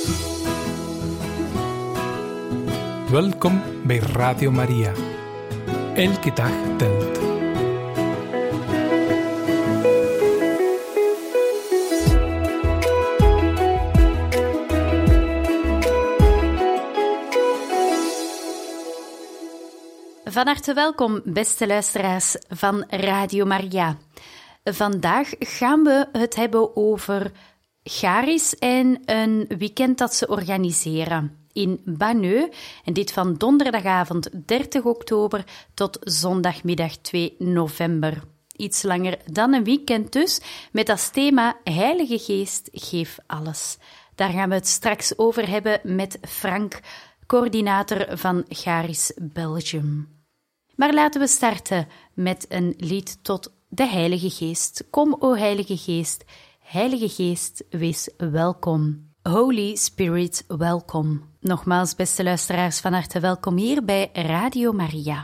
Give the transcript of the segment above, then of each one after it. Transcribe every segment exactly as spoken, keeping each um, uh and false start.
Welkom bij Radio Maria. Elke dag telt. Van harte welkom, beste luisteraars van Radio Maria. Vandaag gaan we het hebben over Charis en een weekend dat ze organiseren in Banneux. En dit van donderdagavond dertig oktober tot zondagmiddag twee november. Iets langer dan een weekend dus, met als thema Heilige Geest, geef alles. Daar gaan we het straks over hebben met Frank, coördinator van Charis Belgium. Maar laten we starten met een lied tot de Heilige Geest. Kom, o Heilige Geest, Heilige Geest, wees welkom. Holy Spirit, welkom. Nogmaals, beste luisteraars, van harte welkom hier bij Radio Maria.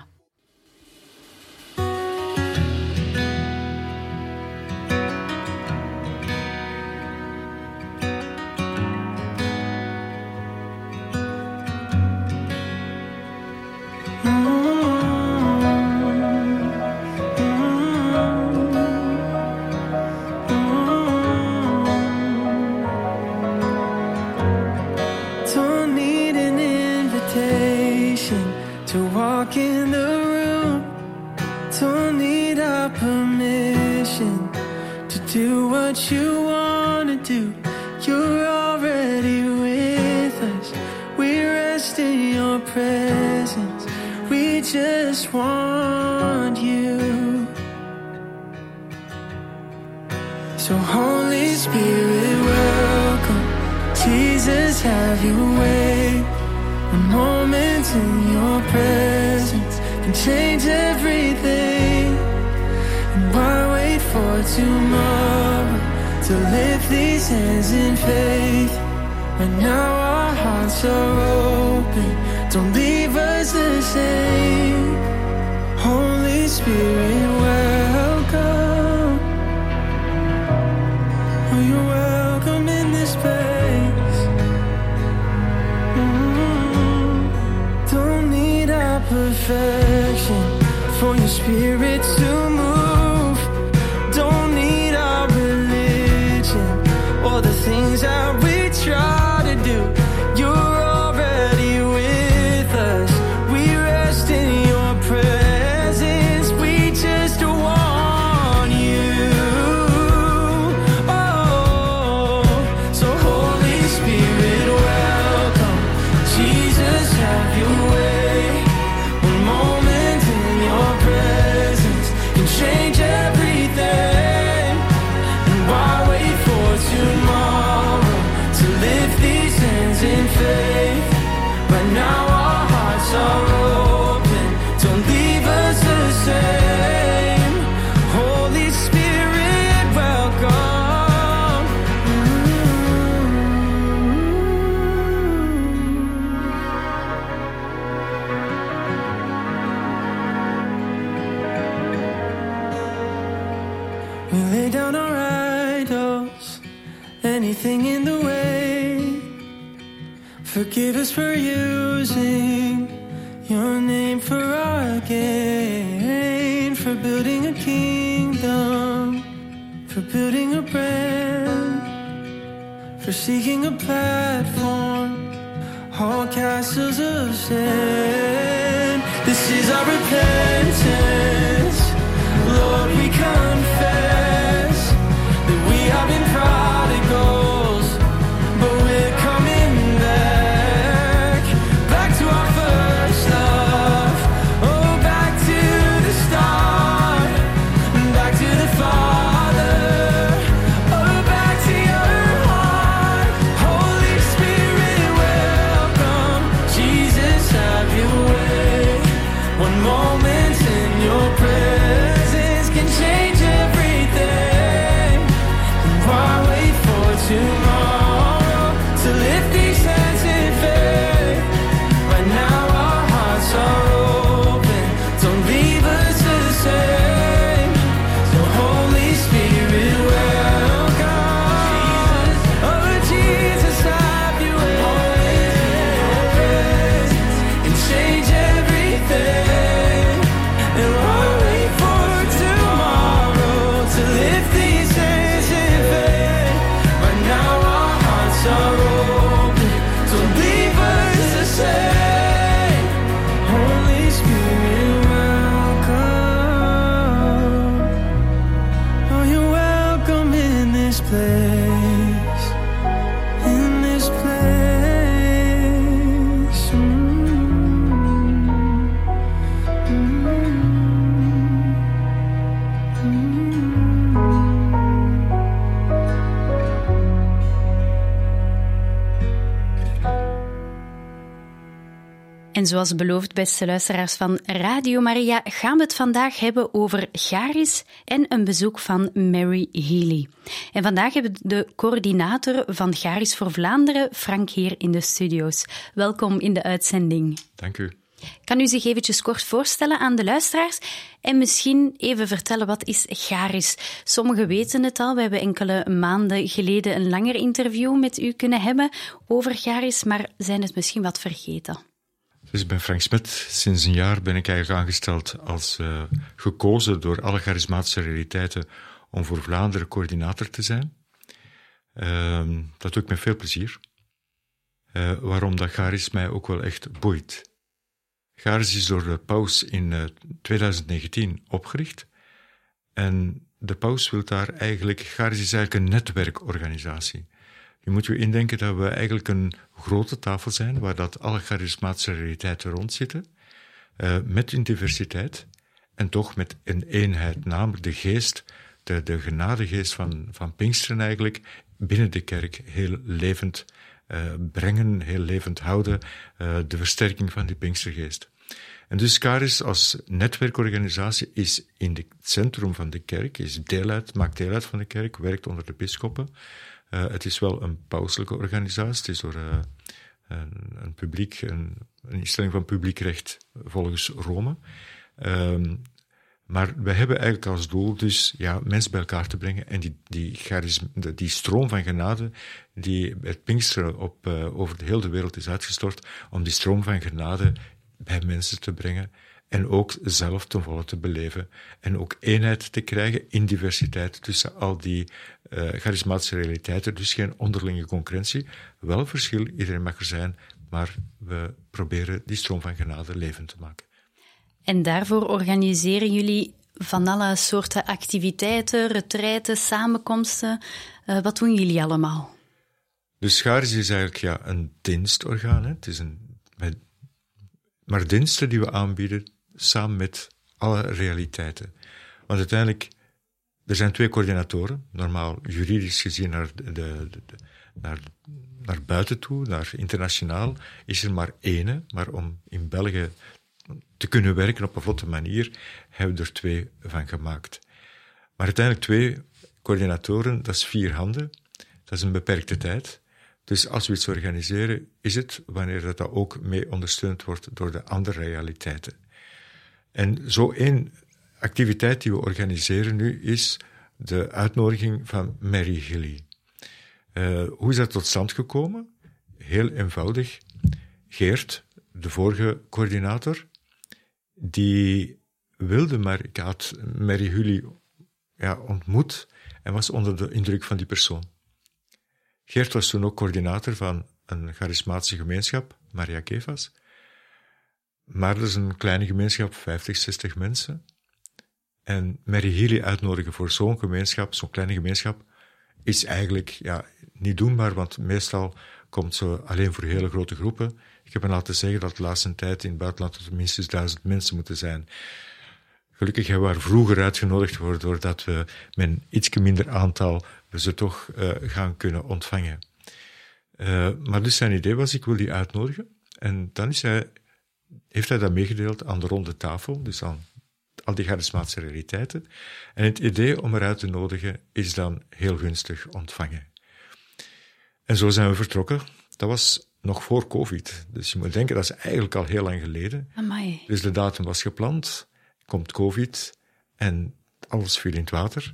Do what you want to do. You're already with us. We rest in your presence. We just want you. So Holy Spirit, welcome. Jesus, have your way. A moment in your presence can change everything. And why wait for tomorrow to lift these hands in faith? Right now our hearts are open. Don't leave us the same. Holy Spirit, welcome. Oh, you're welcome in this place. Mm-hmm. Don't need our perfection for your Spirit to move. Things that we try to do, you're already with us. We rest in your presence. We just want you. Oh, so Holy Spirit, welcome. Jesus, have your way. One moment in your presence can change everything. And why wait for tomorrow? In faith, but now our hearts are open. Don't leave us the same. Holy Spirit, welcome. Mm-hmm. We lay down our idols, anything in the way. Forgive us for using your name for our gain, for building a kingdom, for building a brand, for seeking a platform, all castles of sin. This is our repentance, Lord, we confess that we have been prodigals, but we're coming back. One moment in your presence can change. En zoals beloofd, beste luisteraars van Radio Maria, gaan we het vandaag hebben over Charis en een bezoek van Mary Healy. En vandaag hebben we de coördinator van Charis voor Vlaanderen, Frank, hier in de studio's. Welkom in de uitzending. Dank u. Kan u zich eventjes kort voorstellen aan de luisteraars en misschien even vertellen wat is Charis? Sommigen weten het al, we hebben enkele maanden geleden een langer interview met u kunnen hebben over Charis, maar zijn het misschien wat vergeten? Dus ik ben Frank Smet. Sinds een jaar ben ik eigenlijk aangesteld als uh, gekozen door alle charismatische realiteiten om voor Vlaanderen coördinator te zijn. Uh, dat doe ik met veel plezier. Uh, waarom dat Charis mij ook wel echt boeit. Charis is door de paus in uh, twintig negentien opgericht. En de paus wil daar eigenlijk... Charis is eigenlijk een netwerkorganisatie. Je moet je indenken dat we eigenlijk een grote tafel zijn, waar dat alle charismatische realiteiten rondzitten, uh, met hun diversiteit, en toch met een eenheid, namelijk de geest, de, de genadegeest van, van Pinksteren eigenlijk, binnen de kerk heel levend uh, brengen, heel levend houden, uh, de versterking van die Pinkstergeest. En dus Charis als netwerkorganisatie is in het centrum van de kerk, is deel uit, maakt deel uit van de kerk, werkt onder de bisschoppen. Uh, het is wel een pauselijke organisatie, het is door uh, een, een publiek, een, een instelling van publiek recht volgens Rome. Um, maar wij hebben eigenlijk als doel dus ja, mensen bij elkaar te brengen en die, die, charisme, die stroom van genade die het Pinksteren op, uh, over de hele wereld is uitgestort, om die stroom van genade bij mensen te brengen en ook zelf ten volle te beleven. En ook eenheid te krijgen in diversiteit tussen al die uh, charismatische realiteiten. Dus geen onderlinge concurrentie. Wel verschil, iedereen mag er zijn, maar we proberen die stroom van genade levend te maken. En daarvoor organiseren jullie van alle soorten activiteiten, retraites, samenkomsten. Uh, wat doen jullie allemaal? Dus Charis is eigenlijk ja, een dienstorgaan. Hè. Het is een, met, maar diensten die we aanbieden samen met alle realiteiten. Want uiteindelijk, er zijn twee coördinatoren, normaal juridisch gezien naar, de, de, de, naar, naar buiten toe, naar internationaal, is er maar ene, maar om in België te kunnen werken op een vlotte manier, hebben we er twee van gemaakt. Maar uiteindelijk twee coördinatoren, dat is vier handen, dat is een beperkte tijd. Dus als we iets organiseren, is het wanneer dat, dat ook mee ondersteund wordt door de andere realiteiten. En zo één activiteit die we organiseren nu is de uitnodiging van Mary Healy. Uh, hoe is dat tot stand gekomen? Heel eenvoudig. Geert, de vorige coördinator, die wilde, maar ik had Mary Healy ja, ontmoet en was onder de indruk van die persoon. Geert was toen ook coördinator van een charismatische gemeenschap, Maria Kefas. Maar dat is een kleine gemeenschap, vijftig, zestig mensen. En Mary Healy uitnodigen voor zo'n gemeenschap, zo'n kleine gemeenschap, is eigenlijk ja, niet doenbaar, want meestal komt ze alleen voor hele grote groepen. Ik heb me laten zeggen dat de laatste tijd in het buitenland er minstens duizend mensen moeten zijn. Gelukkig hebben we haar vroeger uitgenodigd worden, doordat we met een iets minder aantal we ze toch uh, gaan kunnen ontvangen. Uh, maar dus zijn idee was, ik wil die uitnodigen. En dan is hij, heeft hij dat meegedeeld aan de ronde tafel, dus aan al die charismatische realiteiten. En het idee om eruit te nodigen is dan heel gunstig ontvangen. En zo zijn we vertrokken. Dat was nog voor COVID. Dus je moet denken, dat is eigenlijk al heel lang geleden. Amai. Dus de datum was gepland, komt COVID en alles viel in het water.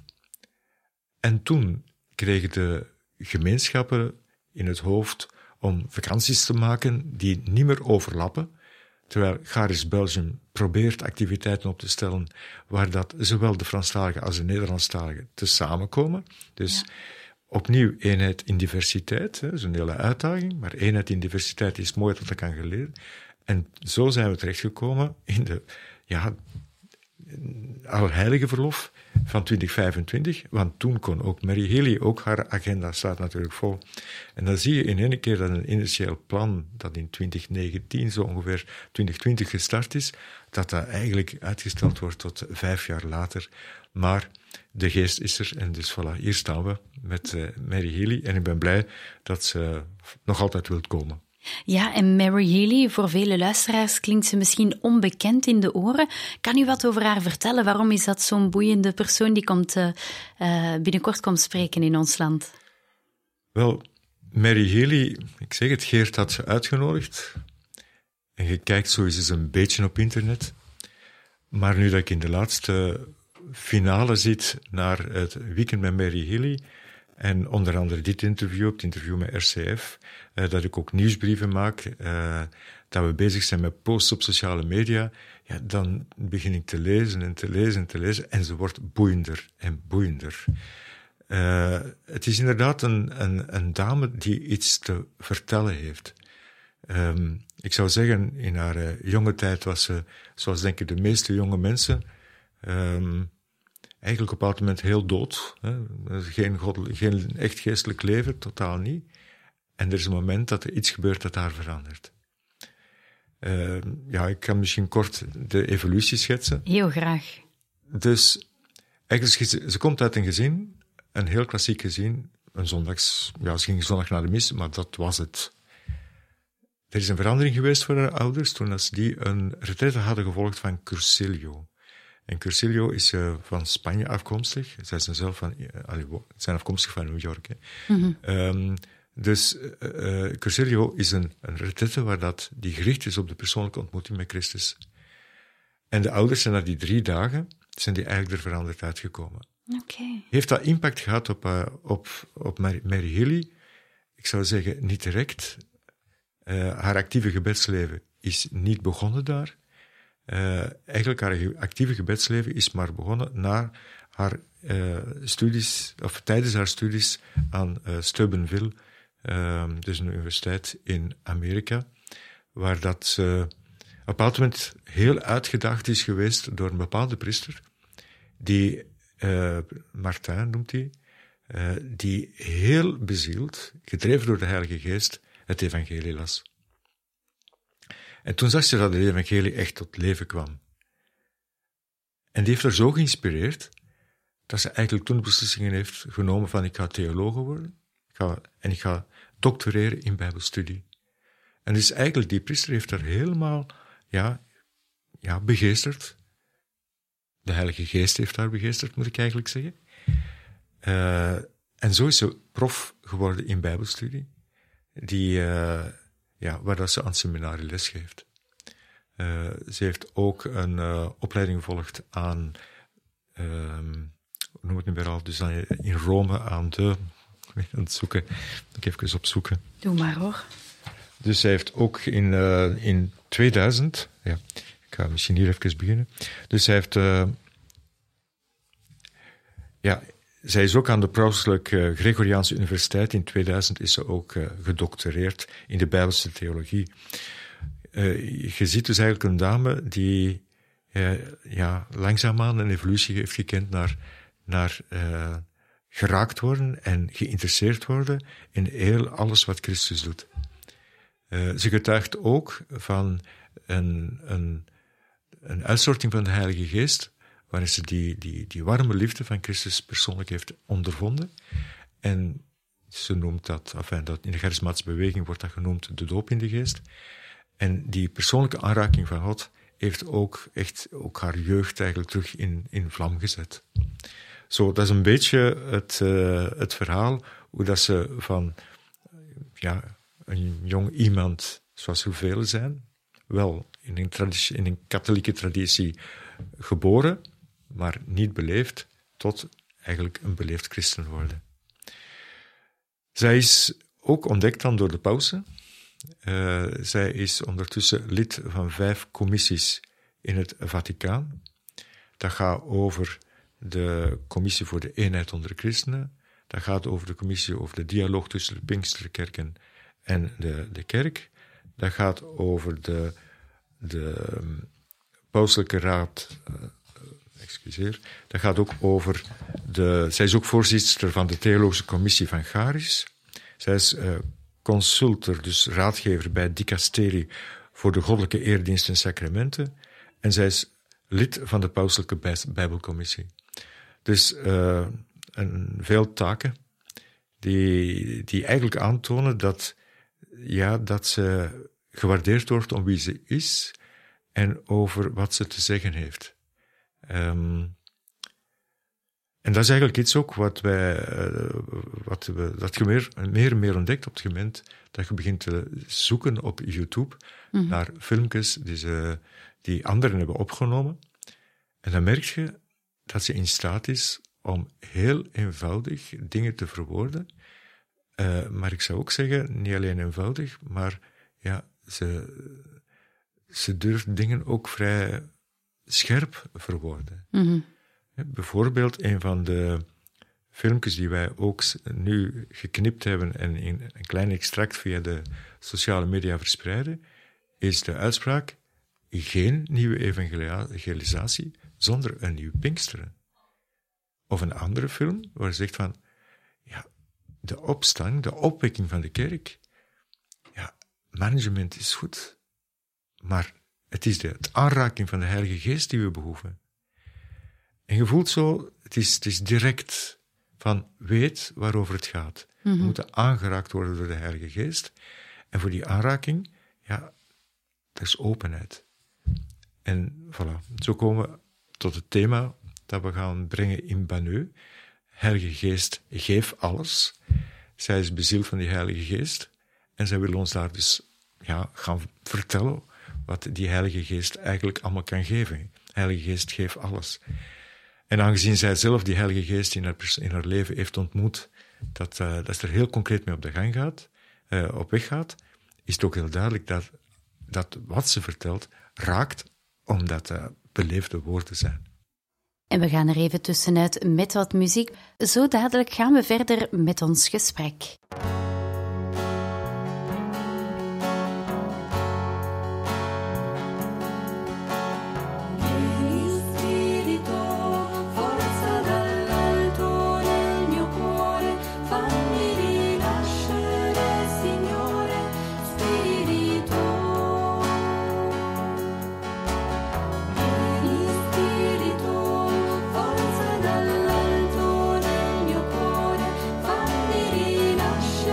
En toen kregen de gemeenschappen in het hoofd om vakanties te maken die niet meer overlappen, terwijl Charis Belgium probeert activiteiten op te stellen waar dat zowel de Franstaligen als de Nederlandstaligen te samenkomen. Dus ja. Opnieuw eenheid in diversiteit, dat is een hele uitdaging, maar eenheid in diversiteit is mooi dat dat kan geleden. En zo zijn we terechtgekomen in de ja, Allerheilige verlof van twintig vijfentwintig, want toen kon ook Mary Healy, ook haar agenda staat natuurlijk vol. En dan zie je in één keer dat een initieel plan, dat in twintig negentien zo ongeveer twintig twintig gestart is, dat dat eigenlijk uitgesteld wordt tot vijf jaar later. Maar de geest is er en dus voilà, hier staan we met uh, Mary Healy en ik ben blij dat ze nog altijd wilt komen. Ja, en Mary Healy, voor vele luisteraars klinkt ze misschien onbekend in de oren. Kan u wat over haar vertellen? Waarom is dat zo'n boeiende persoon die komt, uh, uh, binnenkort komt spreken in ons land? Wel, Mary Healy, ik zeg het, Geert had ze uitgenodigd. En je kijkt zo eens een beetje op internet. Maar nu dat ik in de laatste finale zit naar het weekend met Mary Healy, en onder andere dit interview, het interview met R C F, uh, dat ik ook nieuwsbrieven maak, uh, dat we bezig zijn met posts op sociale media, ja, dan begin ik te lezen en te lezen en te lezen, en ze wordt boeiender en boeiender. Uh, het is inderdaad een, een, een dame die iets te vertellen heeft. Um, ik zou zeggen, in haar uh, jonge tijd was ze, zoals denk ik de meeste jonge mensen, um, eigenlijk op een bepaald moment heel dood. Hè? Geen, goddelijk, geen echt geestelijk leven, totaal niet. En er is een moment dat er iets gebeurt dat haar verandert. Uh, ja, ik kan misschien kort de evolutie schetsen. Heel graag. Dus, eigenlijk, ze, ze komt uit een gezin, een heel klassiek gezin, een zondags, ja, ze ging zondag naar de mis, maar dat was het. Er is een verandering geweest voor haar ouders toen ze die een retraite hadden gevolgd van Cursillo. En Cursillo is uh, van Spanje afkomstig. Zij zijn zelf van, uh, allee, zijn afkomstig van New York. Hè. Mm-hmm. Um, dus uh, uh, Cursillo is een, een retraite waar dat, die gericht is op de persoonlijke ontmoeting met Christus. En de ouders zijn na die drie dagen, zijn die eigenlijk er veranderd uitgekomen. Okay. Heeft dat impact gehad op, uh, op, op Mary, Mary Healy? Ik zou zeggen, niet direct. Uh, haar actieve gebedsleven is niet begonnen daar. Uh, eigenlijk haar actieve gebedsleven is maar begonnen na haar uh, studies, of tijdens haar studies aan uh, Steubenville, uh, dus een universiteit in Amerika, waar dat ze op een bepaald moment heel uitgedaagd is geweest door een bepaalde priester, die, uh, Martin noemt hij, uh, die heel bezield, gedreven door de Heilige Geest, het evangelie las. En toen zag ze dat het evangelie echt tot leven kwam. En die heeft haar zo geïnspireerd, dat ze eigenlijk toen de beslissingen heeft genomen van ik ga theologe worden, ik ga, en ik ga doctoreren in bijbelstudie. En dus eigenlijk, die priester heeft haar helemaal, ja, ja, begeesterd. De Heilige Geest heeft haar begeesterd, moet ik eigenlijk zeggen. Uh, en zo is ze prof geworden in bijbelstudie, die... Uh, Ja, waar dat ze aan het seminarie les geeft. Uh, ze heeft ook een uh, opleiding gevolgd aan, uh, hoe noem het nu weer al, dus in Rome aan de, ik ben aan het zoeken, ik even eens opzoeken. Doe maar hoor. Dus zij heeft ook in, uh, in tweeduizend, ja, ik ga misschien hier even beginnen. Dus zij heeft, uh, ja, zij is ook aan de Pauselijke Gregoriaanse Universiteit. In tweeduizend is ze ook uh, gedoctoreerd in de Bijbelse theologie. Uh, je ziet dus eigenlijk een dame die uh, ja, langzaamaan een evolutie heeft gekend naar, naar uh, geraakt worden en geïnteresseerd worden in heel alles wat Christus doet. Uh, ze getuigt ook van een, een, een uitstorting van de Heilige Geest, waarin ze die, die, die warme liefde van Christus persoonlijk heeft ondervonden. En ze noemt dat, enfin, dat in de charismatische beweging wordt dat genoemd de doop in de geest. En die persoonlijke aanraking van God heeft ook echt ook haar jeugd eigenlijk terug in, in vlam gezet. Zo, dat is een beetje het, uh, het verhaal, hoe dat ze van ja, een jong iemand, zoals er velen zijn, wel in een, traditie, in een katholieke traditie geboren, maar niet beleefd, tot eigenlijk een beleefd christen worden. Zij is ook ontdekt dan door de pausen. Uh, zij is ondertussen lid van vijf commissies in het Vaticaan. Dat gaat over de commissie voor de eenheid onder de christenen. Dat gaat over de commissie over de dialoog tussen de Pinksterkerken en de, de kerk. Dat gaat over de, de um, pauselijke raad... Uh, excuseer. Dat gaat ook over de... Zij is ook voorzitter van de theologische commissie van Charis. Zij is uh, consultor, dus raadgever bij het dicasterie voor de goddelijke eredienst en sacramenten. En zij is lid van de pauselijke bijbelcommissie. Dus uh, een, veel taken die, die eigenlijk aantonen dat ja, dat ze gewaardeerd wordt om wie ze is en over wat ze te zeggen heeft. Um, en dat is eigenlijk iets ook wat wij, uh, wat we, dat je meer, meer en meer ontdekt op het moment dat je begint te zoeken op YouTube mm-hmm. naar filmpjes die, ze, die anderen hebben opgenomen. En dan merk je dat ze in staat is om heel eenvoudig dingen te verwoorden. Uh, maar ik zou ook zeggen, niet alleen eenvoudig, maar ja, ze, ze durft dingen ook vrij scherp verwoorden. Mm-hmm. Ja, bijvoorbeeld een van de filmpjes die wij ook nu geknipt hebben en in een klein extract via de sociale media verspreiden, is de uitspraak: geen nieuwe evangelisatie zonder een nieuw Pinksteren. Of een andere film waar ze zegt van, ja, de opstand, de opwekking van de kerk, ja, management is goed, maar het is de het aanraking van de Heilige Geest die we behoeven. En je voelt zo, het is, het is direct van, weet waarover het gaat. Mm-hmm. We moeten aangeraakt worden door de Heilige Geest. En voor die aanraking, ja, dat is openheid. En voilà, zo komen we tot het thema dat we gaan brengen in Banneux. Heilige Geest, geef alles. Zij is bezield van die Heilige Geest. En zij wil ons daar dus ja, gaan vertellen wat die Heilige Geest eigenlijk allemaal kan geven. Heilige Geest, geef alles. En aangezien zij zelf die Heilige Geest in haar, pers- in haar leven heeft ontmoet, dat, uh, dat ze er heel concreet mee op de gang gaat, uh, op weg gaat, is het ook heel duidelijk dat, dat wat ze vertelt raakt, omdat uh, beleefde woorden zijn. En we gaan er even tussenuit met wat muziek. Zo dadelijk gaan we verder met ons gesprek. Forza dall'alto nel mio cuore, fammi rinascere.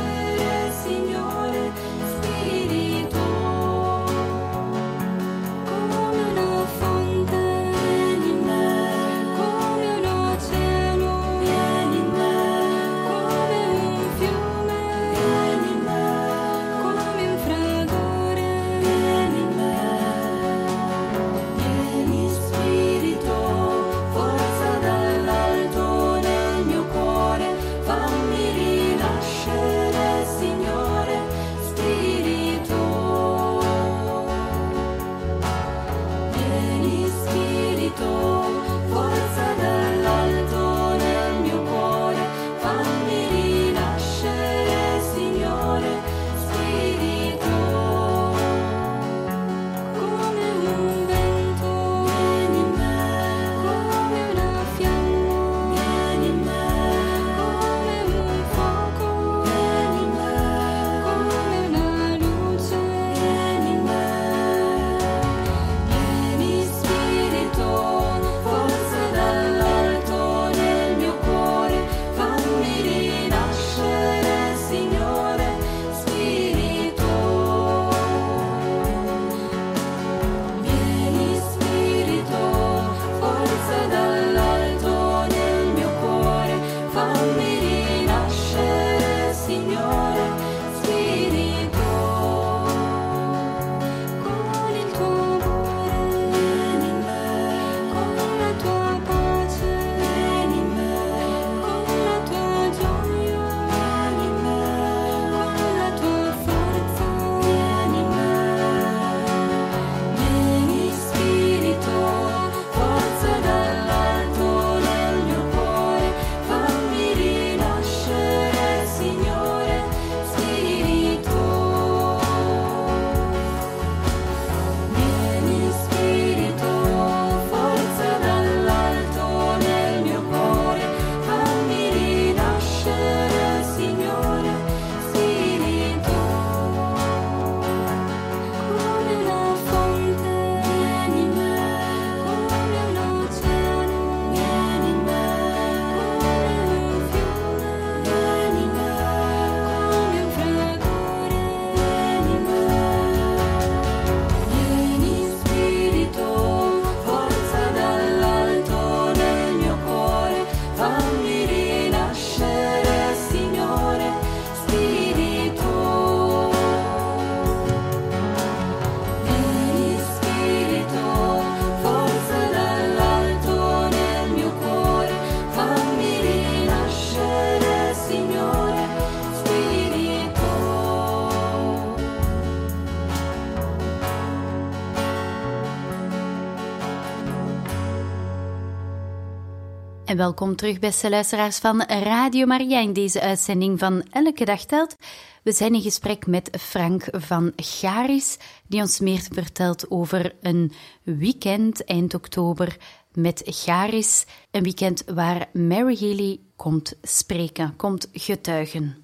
En welkom terug, beste luisteraars van Radio Maria, in deze uitzending van Elke Dag Telt. We zijn in gesprek met Frank van Charis, die ons meer vertelt over een weekend eind oktober met Charis. Een weekend waar Mary Healy komt spreken, komt getuigen.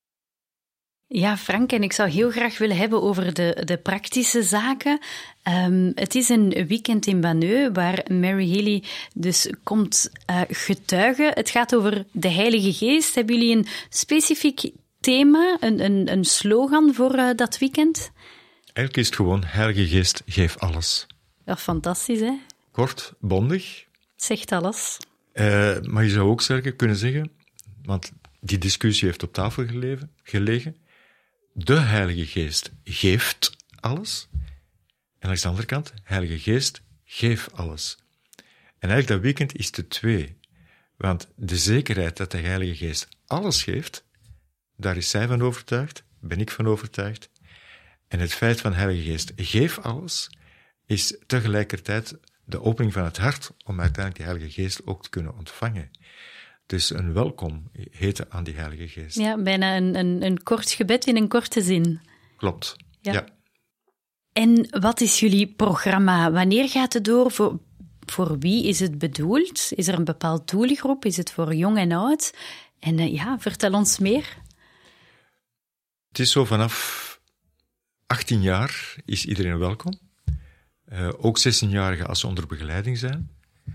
Ja, Frank, en ik zou heel graag willen hebben over de, de praktische zaken. Um, het is een weekend in Banneux waar Mary Healy dus komt uh, getuigen. Het gaat over de Heilige Geest. Hebben jullie een specifiek thema, een, een, een slogan voor uh, dat weekend? Eigenlijk is het gewoon, Heilige Geest, geef alles. Ja, fantastisch, hè? Kort, bondig. Het zegt alles. Uh, maar je zou ook zeggen, kunnen zeggen, want die discussie heeft op tafel geleven, gelegen, de Heilige Geest geeft alles. En langs de andere kant, Heilige Geest, geef alles. En eigenlijk dat weekend is de twee. Want de zekerheid dat de Heilige Geest alles geeft, daar is zij van overtuigd, ben ik van overtuigd. En het feit van Heilige Geest, geef alles, is tegelijkertijd de opening van het hart om uiteindelijk die Heilige Geest ook te kunnen ontvangen. Dus een welkom heten aan die Heilige Geest. Ja, bijna een, een, een kort gebed in een korte zin. Klopt, ja. ja. En wat is jullie programma? Wanneer gaat het door? Voor, voor wie is het bedoeld? Is er een bepaald doelgroep? Is het voor jong en oud? En uh, ja, vertel ons meer. Het is zo, vanaf achttien jaar is iedereen welkom. Uh, ook zestienjarigen als ze onder begeleiding zijn.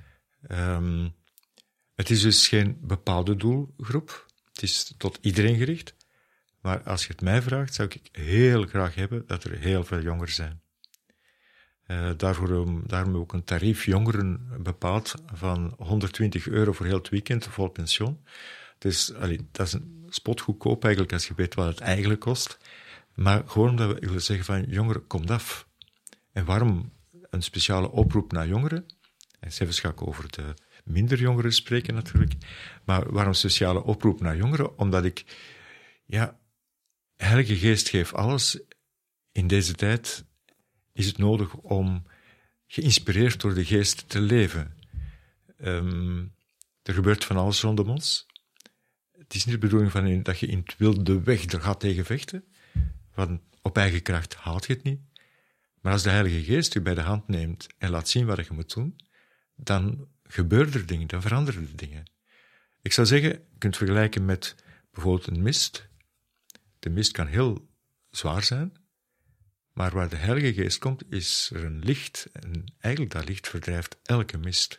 Um, Het is dus geen bepaalde doelgroep. Het is tot iedereen gericht. Maar als je het mij vraagt, zou ik heel graag hebben dat er heel veel jongeren zijn. Uh, daarvoor, daarom ook een tarief jongeren bepaald van honderdtwintig euro voor heel het weekend, vol pensioen. Dus allee, dat is een spotgoedkoop eigenlijk, als je weet wat het eigenlijk kost. Maar gewoon omdat we willen zeggen van, jongeren, komt af. En waarom een speciale oproep naar jongeren? En zelfs ga ik over de minder jongeren spreken natuurlijk. Maar waarom speciale oproep naar jongeren? Omdat ik, ja, Heilige Geest geeft alles. In deze tijd is het nodig om geïnspireerd door de Geest te leven. Um, er gebeurt van alles rondom ons. Het is niet de bedoeling van dat je in het wilde weg er gaat tegen vechten. Want op eigen kracht haalt je het niet. Maar als de Heilige Geest je bij de hand neemt en laat zien wat je moet doen, dan gebeuren er dingen, dan veranderen er dingen. Ik zou zeggen, je kunt vergelijken met bijvoorbeeld een mist. De mist kan heel zwaar zijn, maar waar de Heilige Geest komt, is er een licht. En eigenlijk dat licht verdrijft elke mist.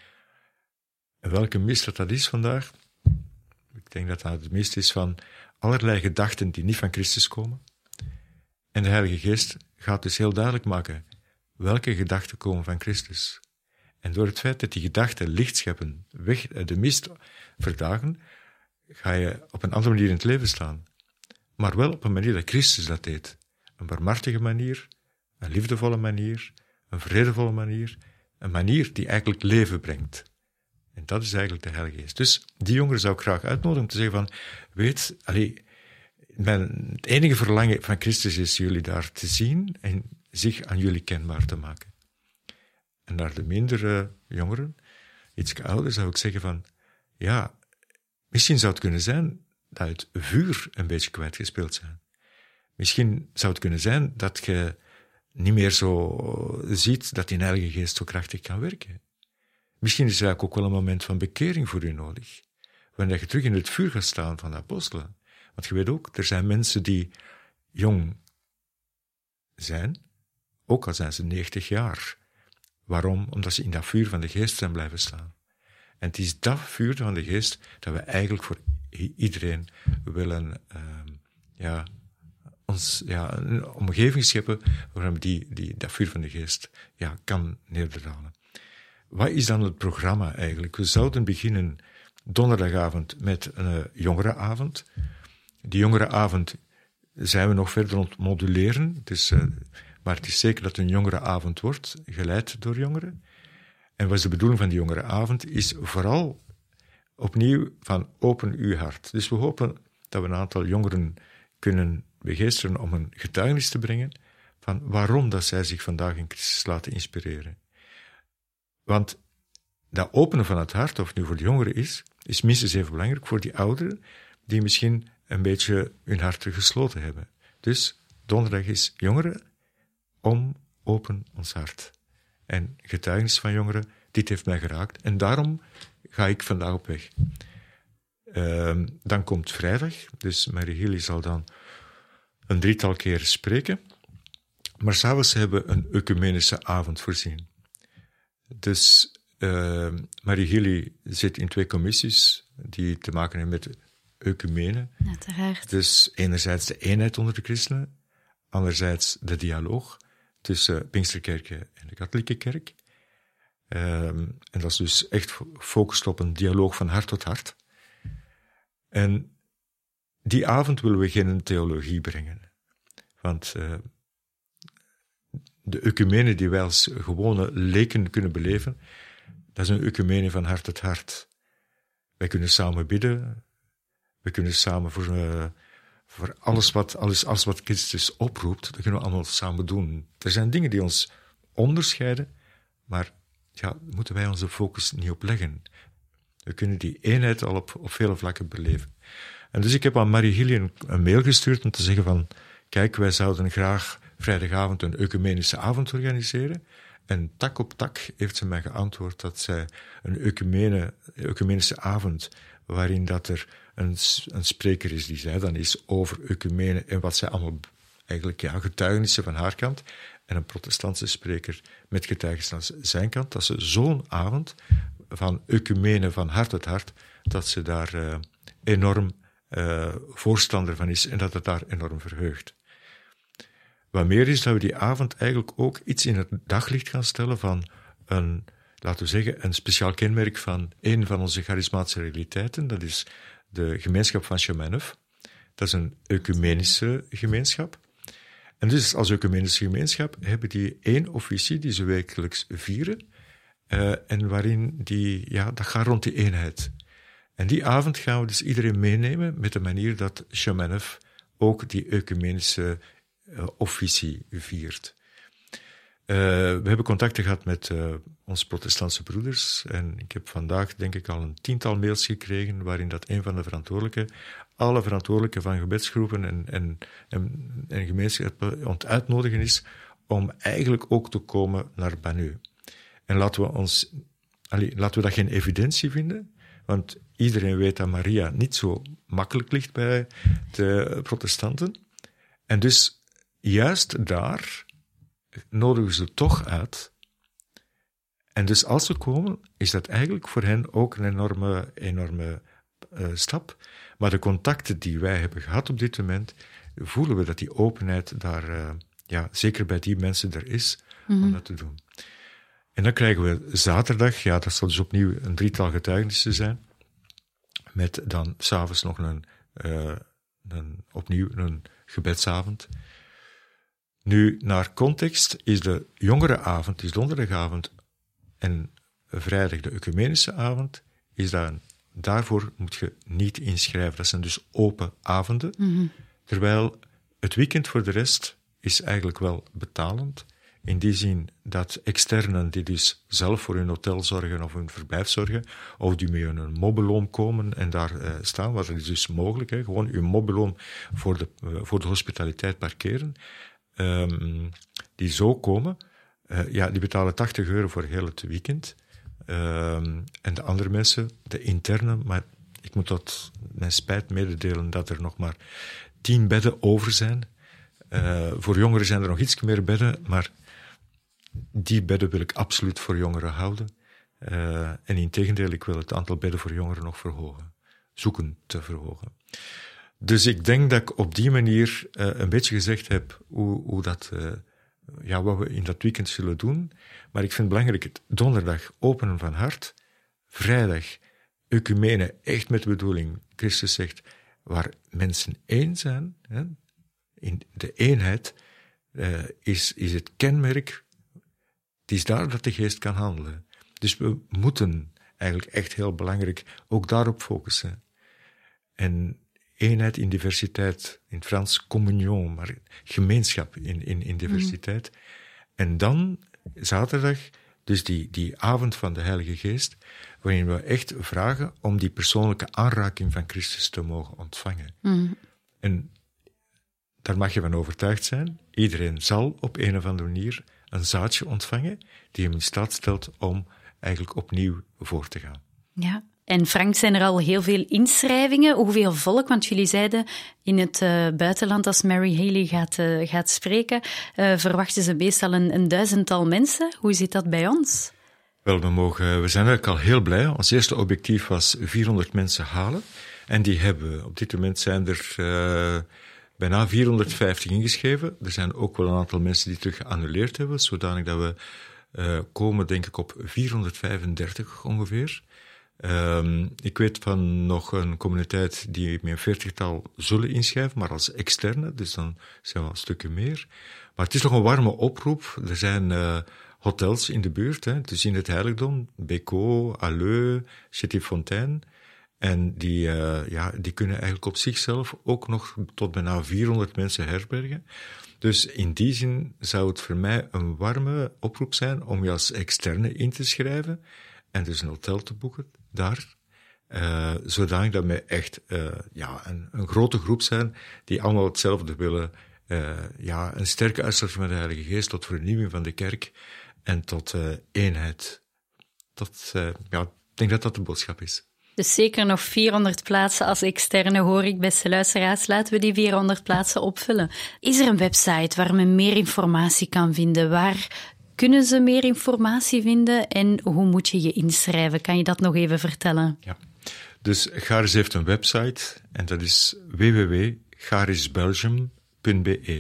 En welke mist dat, dat is vandaag? Ik denk dat dat de mist is van allerlei gedachten die niet van Christus komen. En de Heilige Geest gaat dus heel duidelijk maken welke gedachten komen van Christus. En door het feit dat die gedachten licht scheppen, weg, de mist verdagen, ga je op een andere manier in het leven staan. Maar wel op een manier dat Christus dat deed. Een barmhartige manier, een liefdevolle manier, een vredevolle manier, een manier die eigenlijk leven brengt. En dat is eigenlijk de Heilige Geest. Dus die jongeren zou ik graag uitnodigen om te zeggen van, weet, allee, mijn, het enige verlangen van Christus is jullie daar te zien en zich aan jullie kenbaar te maken. En naar de mindere jongeren, iets ouder, zou ik zeggen van, ja, misschien zou het kunnen zijn dat het vuur een beetje kwijtgespeeld zijn. Misschien zou het kunnen zijn dat je niet meer zo ziet dat die Heilige Geest zo krachtig kan werken. Misschien is er eigenlijk ook wel een moment van bekering voor u nodig. Wanneer je terug in het vuur gaat staan van de apostelen. Want je weet ook, er zijn mensen die jong zijn, ook al zijn ze negentig jaar. Waarom? Omdat ze in dat vuur van de Geest zijn blijven staan. En het is dat vuur van de Geest dat we eigenlijk voor iedereen willen, uh, ja, ons, ja, een omgeving scheppen waarin die, die, dat vuur van de Geest, ja, kan neerdalen. Wat is dan het programma eigenlijk? We zouden beginnen donderdagavond met een uh, jongerenavond. Die jongerenavond zijn we nog verder aan het moduleren. Dus, uh, maar het is zeker dat het een jongerenavond wordt, geleid door jongeren. En wat is de bedoeling van die jongerenavond? Is vooral opnieuw van open uw hart. Dus we hopen dat we een aantal jongeren kunnen begeesteren om een getuigenis te brengen van waarom dat zij zich vandaag in Christus laten inspireren. Want dat openen van het hart, of het nu voor de jongeren is, is minstens even belangrijk voor die ouderen, die misschien een beetje hun harten gesloten hebben. Dus donderdag is jongeren, om open ons hart. En getuigenis van jongeren, dit heeft mij geraakt. En daarom ga ik vandaag op weg. Uh, dan komt vrijdag, dus Marie Hilly zal dan een drietal keer spreken. Maar s'avonds hebben we een ecumenische avond voorzien. Dus uh, Marie Hilly zit in twee commissies die te maken hebben met ecumene. Uiteraard. Dus enerzijds de eenheid onder de christenen, anderzijds de dialoog tussen Pinksterkerken en de katholieke kerk. Um, en dat is dus echt gefocust op een dialoog van hart tot hart. En die avond willen we geen theologie brengen. Want uh, de ecumene die wij als gewone leken kunnen beleven, dat is een ecumene van hart tot hart. Wij kunnen samen bidden, we kunnen samen voor, uh, voor alles, wat, alles, alles wat Christus oproept, dat kunnen we allemaal samen doen. Er zijn dingen die ons onderscheiden, maar ja, moeten wij onze focus niet op leggen. We kunnen die eenheid al op, op vele vlakken beleven. En dus ik heb aan Marie Hilly een, een mail gestuurd om te zeggen van, kijk, wij zouden graag vrijdagavond een ecumenische avond organiseren. En tak op tak heeft ze mij geantwoord dat zij een ecumene, ecumenische avond, waarin dat er een, een spreker is die zij dan is over ecumene en wat zij allemaal, eigenlijk ja, getuigenissen van haar kant, en een protestantse spreker met getuigenissen aan zijn kant, dat ze zo'n avond van ecumene van hart tot hart, dat ze daar uh, enorm uh, voorstander van is en dat het daar enorm verheugt. Wat meer is dat we die avond eigenlijk ook iets in het daglicht gaan stellen van een, laten we zeggen, een speciaal kenmerk van een van onze charismatische realiteiten. Dat is de gemeenschap van Chemin Neuf. Dat is een ecumenische gemeenschap. En dus als ecumenische gemeenschap hebben die één officie die ze wekelijks vieren, uh, en waarin die, ja, dat gaat rond die eenheid. En die avond gaan we dus iedereen meenemen met de manier dat Chemin Neuf ook die ecumenische uh, officie viert. Uh, we hebben contacten gehad met uh, onze protestantse broeders en ik heb vandaag denk ik al een tiental mails gekregen waarin dat een van de verantwoordelijken, alle verantwoordelijken van gebedsgroepen en, en, en, en gemeenschappen ont uitnodigen is om eigenlijk ook te komen naar Banneux. En laten we ons, allee, laten we dat geen evidentie vinden, want iedereen weet dat Maria niet zo makkelijk ligt bij de protestanten. En dus juist daar nodigen ze toch uit. En dus als ze komen, is dat eigenlijk voor hen ook een enorme, enorme uh, stap. Maar de contacten die wij hebben gehad op dit moment, voelen we dat die openheid daar, uh, ja, zeker bij die mensen er is, mm-hmm. om dat te doen. En dan krijgen we zaterdag, ja, dat zal dus opnieuw een drietal getuigenissen zijn, met dan s'avonds nog een, uh, een, opnieuw een gebedsavond. Nu, naar context is de jongerenavond, is donderdagavond en vrijdag de ecumenische avond, is dat een, daarvoor moet je niet inschrijven. Dat zijn dus open avonden. Mm-hmm. Terwijl het weekend voor de rest is eigenlijk wel betalend. In die zin dat externen die dus zelf voor hun hotel zorgen of hun verblijf zorgen, of die met een mobiloom komen en daar uh, staan, wat is dus mogelijk, hè, gewoon uw mobiloom voor de, uh, voor de hospitaliteit parkeren, um, die zo komen, uh, ja, die betalen tachtig euro voor heel het weekend. Um, en de andere mensen, de interne, maar ik moet tot mijn spijt mededelen dat er nog maar tien bedden over zijn. Uh, voor jongeren zijn er nog iets meer bedden, maar die bedden wil ik absoluut voor jongeren houden. Uh, en integendeel, ik wil het aantal bedden voor jongeren nog verhogen. Zoeken te verhogen. Dus ik denk dat ik op die manier uh, een beetje gezegd heb hoe, hoe dat, uh, ja, wat we in dat weekend zullen doen. Maar ik vind het belangrijk, het donderdag openen van hart, vrijdag ecumene, echt met de bedoeling, Christus zegt, waar mensen één zijn, hè, in de eenheid, uh, is, is het kenmerk. Het is daar dat de geest kan handelen. Dus we moeten eigenlijk echt heel belangrijk ook daarop focussen. En eenheid in diversiteit, in het Frans communion, maar gemeenschap in, in, in diversiteit. Mm. En dan, zaterdag, Dus die, die avond van de Heilige Geest, waarin we echt vragen om die persoonlijke aanraking van Christus te mogen ontvangen. Mm. En daar mag je van overtuigd zijn. Iedereen zal op een of andere manier een zaadje ontvangen die hem in staat stelt om eigenlijk opnieuw voor te gaan. Ja. En Frank, zijn er al heel veel inschrijvingen? Hoeveel volk? Want jullie zeiden in het uh, buitenland, als Mary Haley gaat, uh, gaat spreken, uh, verwachten ze meestal een, een duizendtal mensen. Hoe zit dat bij ons? Wel, we, mogen, we zijn eigenlijk al heel blij. Ons eerste objectief was vierhonderd mensen halen. En die hebben, op dit moment zijn er uh, bijna vierhonderdvijftig ingeschreven. Er zijn ook wel een aantal mensen die terug geannuleerd hebben, zodanig dat we uh, komen, denk ik, op vierhonderdvijfendertig ongeveer. Um, ik weet van nog een communiteit die met een veertigtal zullen inschrijven, maar als externe, dus dan zijn we al stukken meer. Maar het is nog een warme oproep. Er zijn uh, hotels in de buurt, hè, dus in het heiligdom, Bécot, Halleux, Château-Fontaine. En die, uh, ja, die kunnen eigenlijk op zichzelf ook nog tot bijna vierhonderd mensen herbergen. Dus in die zin zou het voor mij een warme oproep zijn om je als externe in te schrijven en dus een hotel te boeken daar, uh, zodanig dat we echt uh, ja, een, een grote groep zijn die allemaal hetzelfde willen. Uh, ja, een sterke uitstorting van de Heilige Geest tot vernieuwing van de kerk en tot uh, eenheid. Tot, uh, ja, ik denk dat dat de boodschap is. Dus zeker nog vierhonderd plaatsen als externe, hoor ik, beste luisteraars. Laten we die vierhonderd plaatsen opvullen. Is er een website waar men meer informatie kan vinden? Waar kunnen ze meer informatie vinden en hoe moet je je inschrijven? Kan je dat nog even vertellen? Ja, dus Charis heeft een website en dat is w w w punt charis belgium punt b e.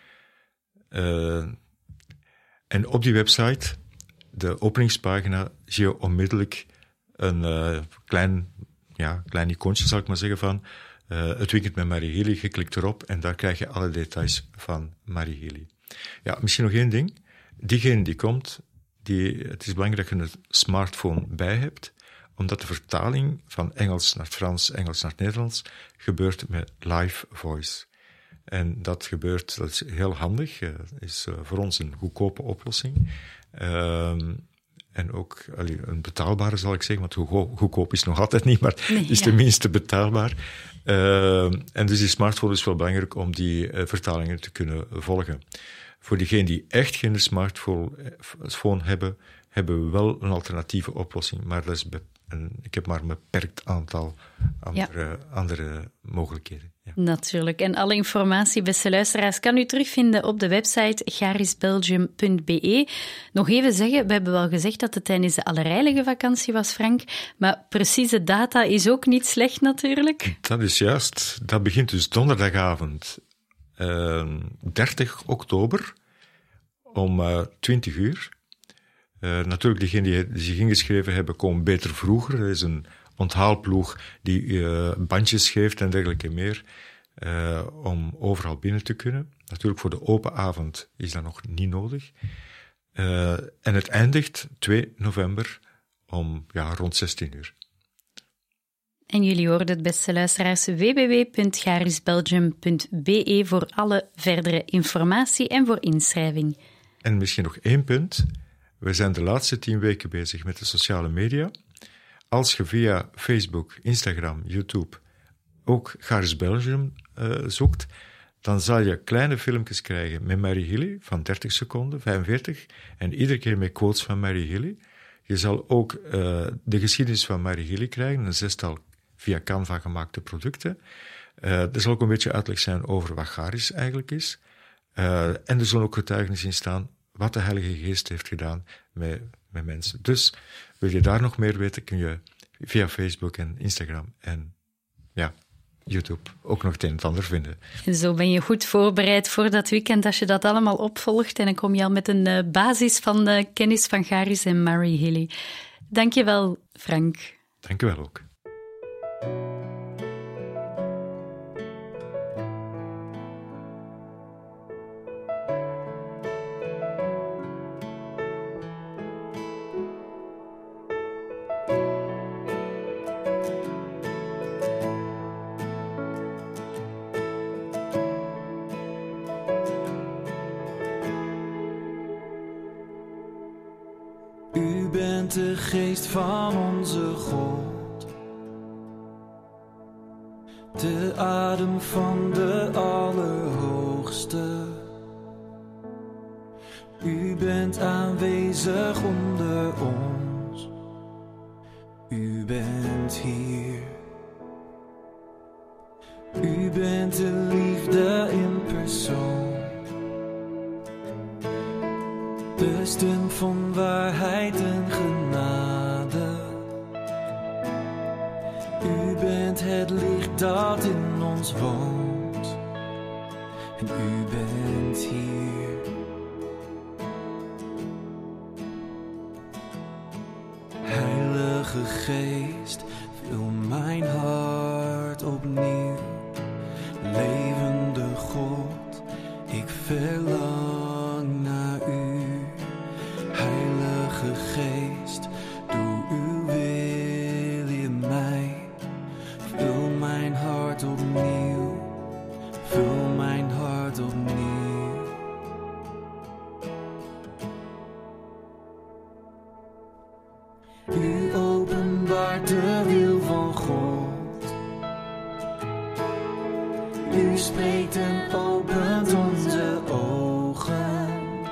Uh, en op die website, de openingspagina, zie je onmiddellijk een uh, klein, ja, klein icoontje, zal ik maar zeggen, van uh, het weekend met Mary Healy. Je klikt erop en daar krijg je alle details van Mary Healy. Ja, misschien nog één ding. Diegene die komt, die, het is belangrijk dat je een smartphone bij hebt, omdat de vertaling van Engels naar Frans, Engels naar Nederlands, gebeurt met live voice. En dat gebeurt, dat is heel handig, uh, is uh, voor ons een goedkope oplossing. Uh, en ook allee, een betaalbare, zal ik zeggen, want goedkoop, goedkoop is nog altijd niet, maar nee, is ja. tenminste betaalbaar. Uh, en dus die smartphone is wel belangrijk om die uh, vertalingen te kunnen volgen. Voor diegenen die echt geen smartphone hebben, hebben we wel een alternatieve oplossing. Maar dat is be- een, ik heb maar een beperkt aantal andere, ja. andere mogelijkheden. Ja. Natuurlijk. En alle informatie, beste luisteraars, kan u terugvinden op de website charis belgium punt b e. Nog even zeggen, we hebben wel gezegd dat het tijdens de Allerheilige vakantie was, Frank, maar precieze data is ook niet slecht natuurlijk. Dat is juist. Dat begint dus donderdagavond. Uh, dertig oktober om uh, twintig uur. Uh, natuurlijk, diegenen die zich ingeschreven hebben, komen beter vroeger. Er is een onthaalploeg die uh, bandjes geeft en dergelijke meer, uh, om overal binnen te kunnen. Natuurlijk, voor de open avond is dat nog niet nodig. Uh, en het eindigt twee november om ja, rond zestien uur. En jullie hoorden het, beste luisteraars, w w w punt charis belgium punt b e voor alle verdere informatie en voor inschrijving. En misschien nog één punt. We zijn de laatste tien weken bezig met de sociale media. Als je via Facebook, Instagram, YouTube ook Charis Belgium uh, zoekt, dan zal je kleine filmpjes krijgen met Mary Healy van dertig seconden, vijfenveertig, en iedere keer met quotes van Mary Healy. Je zal ook uh, de geschiedenis van Mary Healy krijgen, een zestal via Canva gemaakte producten. Uh, er zal ook een beetje uitleg zijn over wat Charis eigenlijk is. Uh, en er zullen ook getuigenissen in staan wat de Heilige Geest heeft gedaan met, met mensen. Dus wil je daar nog meer weten, kun je via Facebook en Instagram en ja, YouTube ook nog het een en het ander vinden. En zo ben je goed voorbereid voor dat weekend als je dat allemaal opvolgt. En dan kom je al met een uh, basis van uh, kennis van Charis en Mary Healy. Dank je wel, Frank. Dank je wel ook. bent de geest van onze God, de adem van de Allerhoogste. U bent aanwezig onder ons, u bent hier. U bent de liefde in persoon, de stem van waarheid en genade. U bent het licht dat in ons woont, en u bent hier. Heilige Geest, vul mijn hart opnieuw. Levende God, ik verlang naar u. Heilige Geest, doe uw wil in mij. Vul mijn hart opnieuw, vul mijn hart opnieuw. U openbaart de wil van God. U spreekt en opent onze ogen.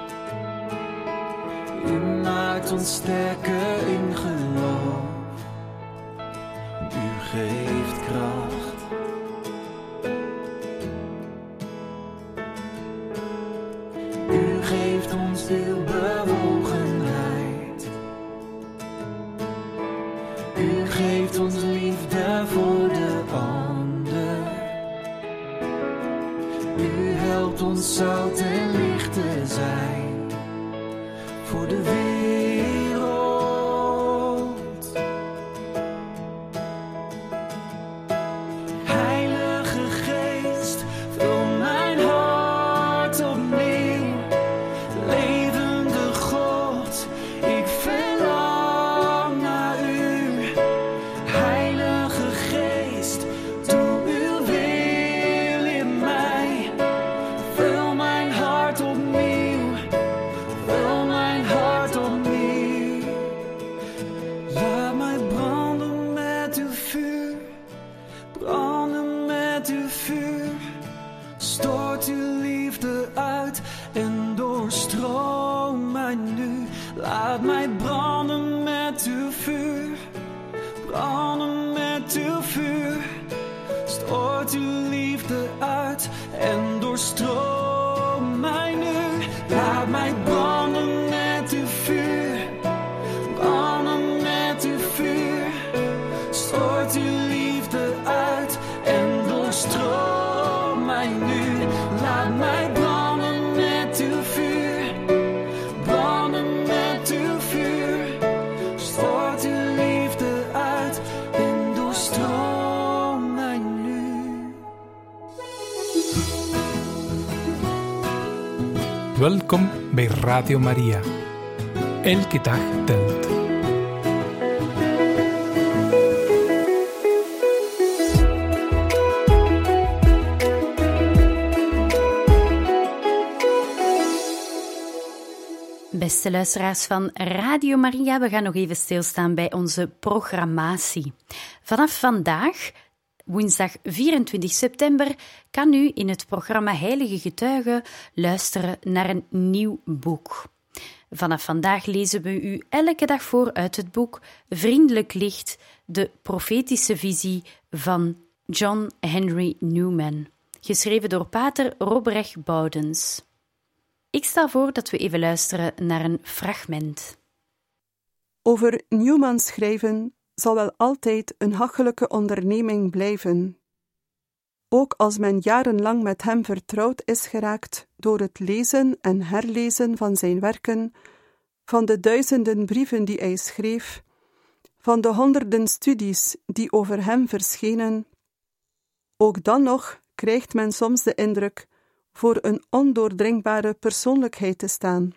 U maakt ons sterker in geloof. U geeft kracht. U geeft ons uw bewogenheid. U geeft ons liefde voor de ander. U helpt ons zout en licht te zijn voor de wereld. Heilige Geest, vul mijn hart opnieuw. Levende God, ik verlang naar u. Heilige Geest, doe uw wil in mij. Vul mijn hart opnieuw, vul mijn hart opnieuw. Laat mij branden met uw vuur, branden met uw vuur. Stort uw liefde uit en doorstroom mij nu. Laat mij branden met uw vuur, branden met uw vuur. Stort uw liefde uit en doorstroom mij nu. Laat mij branden met uw vuur, branden met uw vuur. Stort uw liefde uit en doorstroom mij nu. Laat mij branden met uw vuur, branden met uw vuur. Stort uw liefde uit en doorstroom mij nu. Welkom bij Radio Maria. Elke dag telt. Beste luisteraars van Radio Maria, we gaan nog even stilstaan bij onze programmatie. Vanaf vandaag, woensdag vierentwintig september, kan u in het programma Heilige Getuigen luisteren naar een nieuw boek. Vanaf vandaag lezen we u elke dag voor uit het boek Vriendelijk Licht, de profetische visie van John Henry Newman, geschreven door pater Robrecht Boudens. Ik stel voor dat we even luisteren naar een fragment. Over Newman schrijven zal wel altijd een hachelijke onderneming blijven. Ook als men jarenlang met hem vertrouwd is geraakt door het lezen en herlezen van zijn werken, van de duizenden brieven die hij schreef, van de honderden studies die over hem verschenen, ook dan nog krijgt men soms de indruk voor een ondoordringbare persoonlijkheid te staan.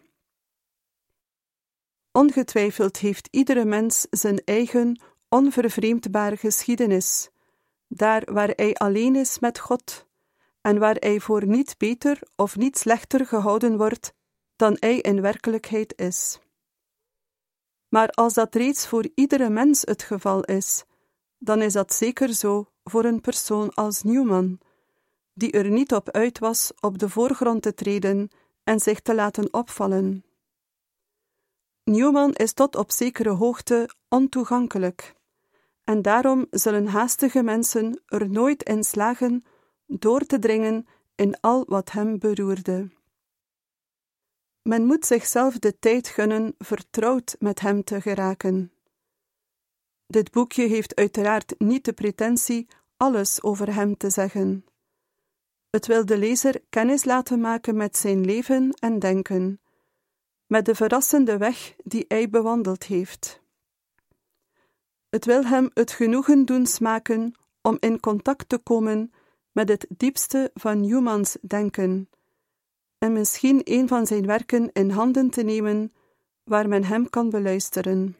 Ongetwijfeld heeft iedere mens zijn eigen onvervreemdbare geschiedenis, daar waar hij alleen is met God en waar hij voor niet beter of niet slechter gehouden wordt dan hij in werkelijkheid is. Maar als dat reeds voor iedere mens het geval is, dan is dat zeker zo voor een persoon als Newman, die er niet op uit was op de voorgrond te treden en zich te laten opvallen. Newman is tot op zekere hoogte ontoegankelijk, en daarom zullen haastige mensen er nooit in slagen door te dringen in al wat hem beroerde. Men moet zichzelf de tijd gunnen vertrouwd met hem te geraken. Dit boekje heeft uiteraard niet de pretentie alles over hem te zeggen. Het wil de lezer kennis laten maken met zijn leven en denken, met de verrassende weg die hij bewandeld heeft. Het wil hem het genoegen doen smaken om in contact te komen met het diepste van Newmans denken, en misschien een van zijn werken in handen te nemen waar men hem kan beluisteren.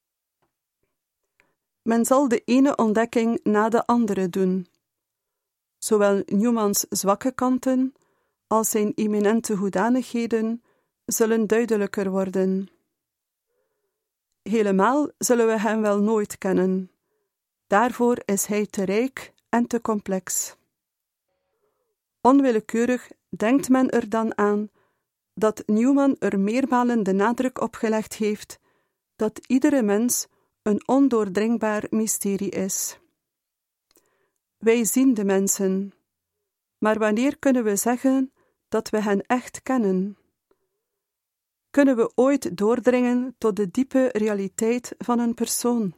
Men zal de ene ontdekking na de andere doen. Zowel Newmans zwakke kanten als zijn eminente hoedanigheden zullen duidelijker worden. Helemaal zullen we hem wel nooit kennen. Daarvoor is hij te rijk en te complex. Onwillekeurig denkt men er dan aan dat Newman er meermalen de nadruk op gelegd heeft dat iedere mens een ondoordringbaar mysterie is. Wij zien de mensen, maar wanneer kunnen we zeggen dat we hen echt kennen? Kunnen we ooit doordringen tot de diepe realiteit van een persoon?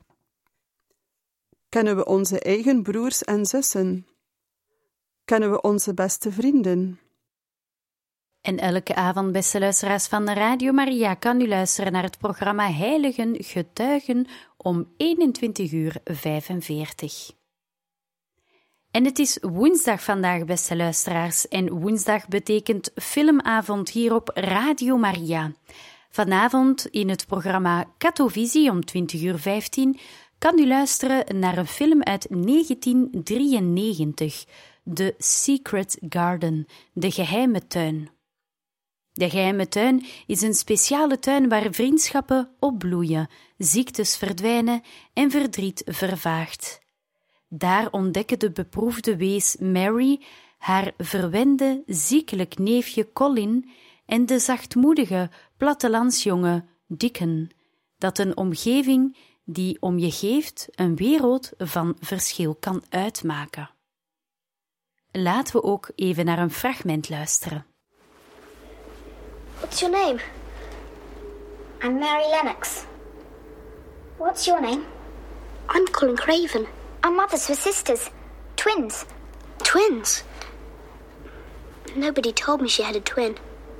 Kennen we onze eigen broers en zussen? Kennen we onze beste vrienden? En elke avond, beste luisteraars van de Radio Maria, kan u luisteren naar het programma Heiligen Getuigen om eenentwintig uur vijfenveertig. En het is woensdag vandaag, beste luisteraars, en woensdag betekent filmavond hier op Radio Maria. Vanavond in het programma Catovisie om twintig uur vijftien kan u luisteren naar een film uit negentien drieënnegentig, The Secret Garden, de geheime tuin. De geheime tuin is een speciale tuin waar vriendschappen opbloeien, ziektes verdwijnen en verdriet vervaagt. Daar ontdekken de beproefde wees Mary, haar verwende, ziekelijk neefje Colin en de zachtmoedige plattelandsjongen Dickon, dat een omgeving die om je geeft een wereld van verschil kan uitmaken. Laten we ook even naar een fragment luisteren. What's your name? I'm Mary Lennox. What's your name? I'm Colin Craven. Our mothers were sisters. Twins. Twins? Nobody told me she had a twin.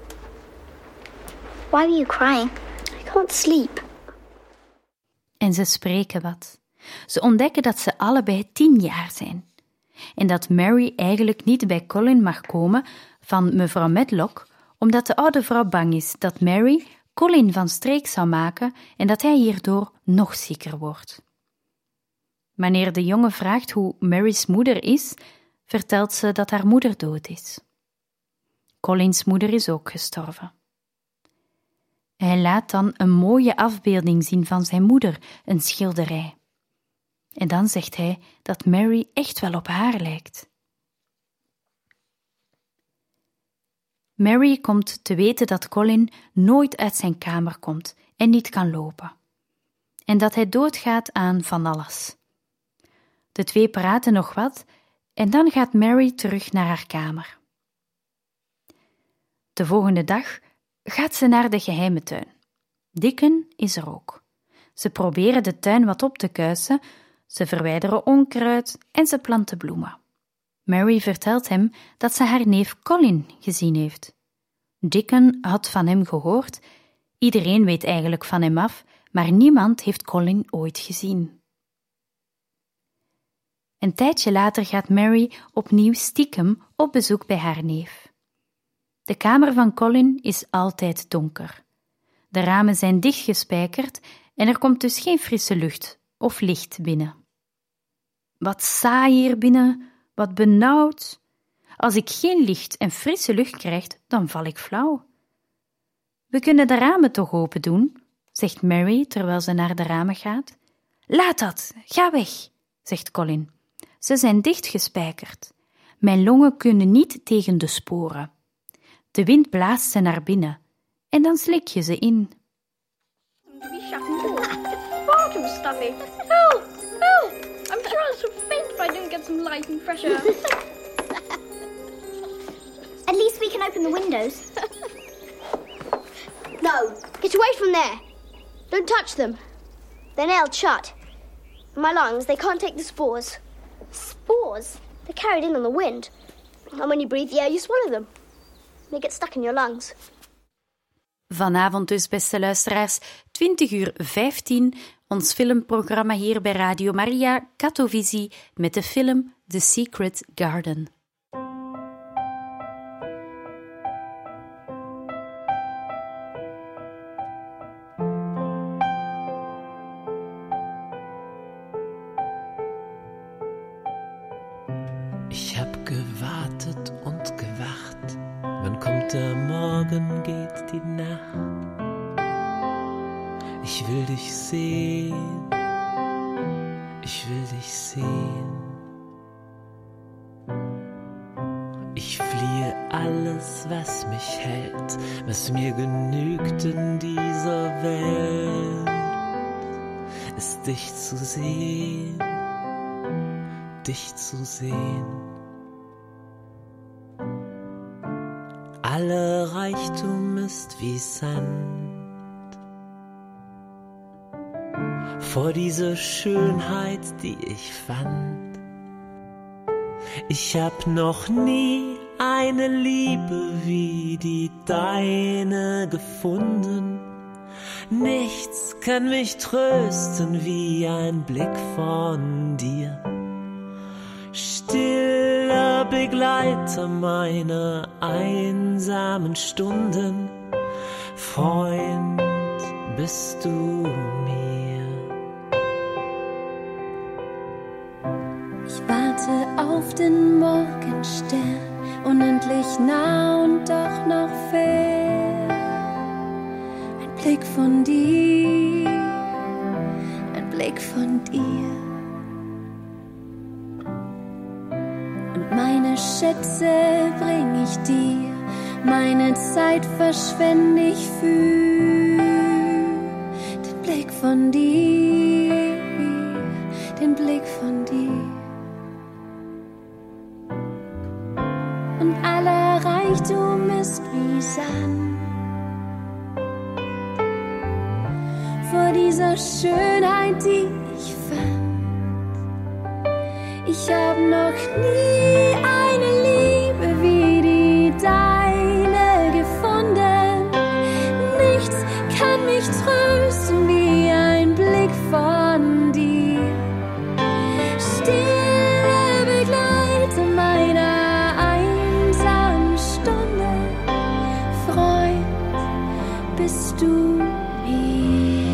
Why were you crying? I can't sleep. En ze spreken wat. Ze ontdekken dat ze allebei tien jaar zijn. En dat Mary eigenlijk niet bij Colin mag komen van mevrouw Medlock, omdat de oude vrouw bang is dat Mary Colin van streek zou maken en dat hij hierdoor nog zieker wordt. Wanneer de jongen vraagt hoe Mary's moeder is, vertelt ze dat haar moeder dood is. Colins moeder is ook gestorven. Hij laat dan een mooie afbeelding zien van zijn moeder, een schilderij. En dan zegt hij dat Mary echt wel op haar lijkt. Mary komt te weten dat Colin nooit uit zijn kamer komt en niet kan lopen. En dat hij doodgaat aan van alles. De twee praten nog wat en dan gaat Mary terug naar haar kamer. De volgende dag gaat ze naar de geheime tuin. Dickon is er ook. Ze proberen de tuin wat op te kuisen, ze verwijderen onkruid en ze planten bloemen. Mary vertelt hem dat ze haar neef Colin gezien heeft. Dickon had van hem gehoord, iedereen weet eigenlijk van hem af, maar niemand heeft Colin ooit gezien. Een tijdje later gaat Mary opnieuw stiekem op bezoek bij haar neef. De kamer van Colin is altijd donker. De ramen zijn dichtgespijkerd en er komt dus geen frisse lucht of licht binnen. Wat saai hier binnen, wat benauwd. Als ik geen licht en frisse lucht krijg, dan val ik flauw. We kunnen de ramen toch open doen, zegt Mary terwijl ze naar de ramen gaat. Laat dat, ga weg, zegt Colin. Ze zijn dichtgespijkerd. Mijn longen kunnen niet tegen de sporen. De wind blaast ze naar binnen en dan slik je ze in. Far too stuffy. Help! Help! I'm sure I'll faint if I don't get some light and fresh air. At least we can open the windows. No, get away from there. Don't touch them. They're nailed shut. My lungs, they can't take the spores. Spores? They're carried in on the wind. And when you breathe the air, you swallow them. They get stuck in your lungs. Vanavond dus, beste luisteraars, twintig uur vijftien, ons filmprogramma hier bij Radio Maria, Katovisie, met de film The Secret Garden. Ich hab gewartet und gewacht. Wann kommt der Morgen, geht die Nacht? Ich will dich sehen, ich will dich sehen. Ich fliehe alles, was mich hält, was mir genügt in dieser Welt, ist dich zu sehen, dich zu sehen. Alle Reichtum ist wie Sand vor dieser Schönheit, die ich fand. Ich hab noch nie eine Liebe wie die deine gefunden. Nichts kann mich trösten wie ein Blick von dir. Stiller Begleiter meiner einsamen Stunden, Freund bist du mir. Ich warte auf den Morgenstern, unendlich nah und doch noch fern. Ein Blick von dir, ein Blick von dir. Meine Schätze bring ich dir, meine Zeit verschwende ich für den Blick von dir, den Blick von dir. Und aller Reichtum ist wie Sand vor dieser Schönheit, die ich fand. Ich hab noch nie eine Liebe wie die deine gefunden. Nichts kann mich trösten wie ein Blick von dir. Stille Begleiter meiner einsamen Stunde, Freund bist du mir.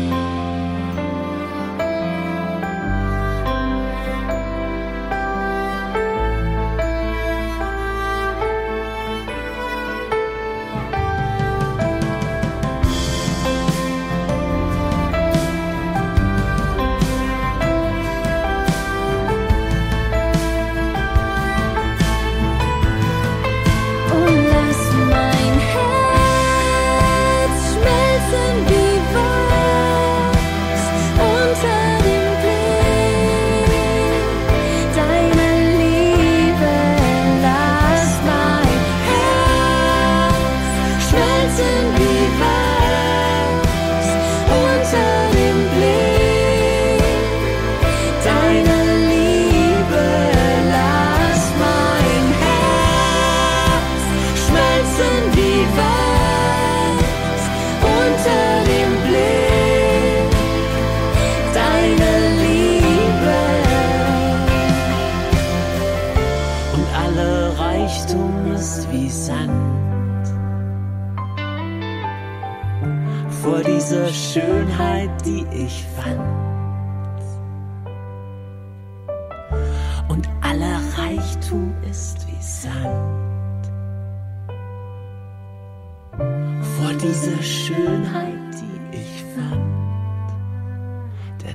Vor dieser Schönheit, die ich fand. Und aller Reichtum ist wie Sand. Vor dieser Schönheit, die ich fand.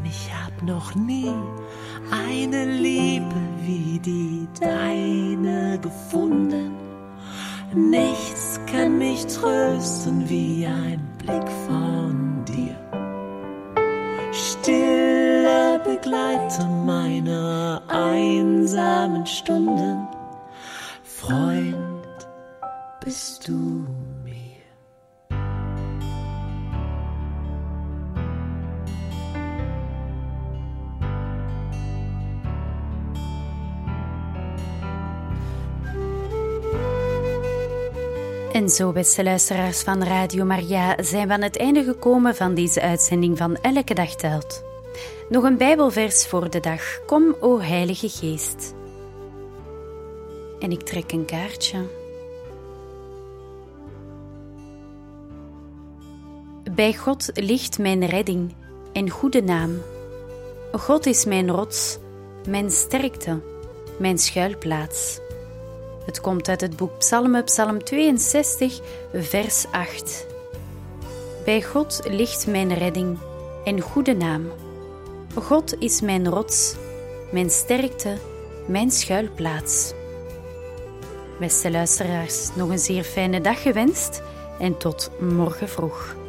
denn ich hab noch nie eine Liebe wie die deine gefunden. Nichts kann mich trösten wie ein Blick von dir. Stiller Begleiter meiner einsamen Stunden. Freund, bist du mir. En zo, beste luisteraars van Radio Maria, zijn we aan het einde gekomen van deze uitzending van Elke Dag Telt. Nog een Bijbelvers voor de dag. Kom, o Heilige Geest. En ik trek een kaartje. Bij God ligt mijn redding en goede naam. God is mijn rots, mijn sterkte, mijn schuilplaats. Het komt uit het boek Psalmen, Psalm tweeënzestig, vers acht. Bij God ligt mijn redding en goede naam. God is mijn rots, mijn sterkte, mijn schuilplaats. Beste luisteraars, nog een zeer fijne dag gewenst en tot morgen vroeg.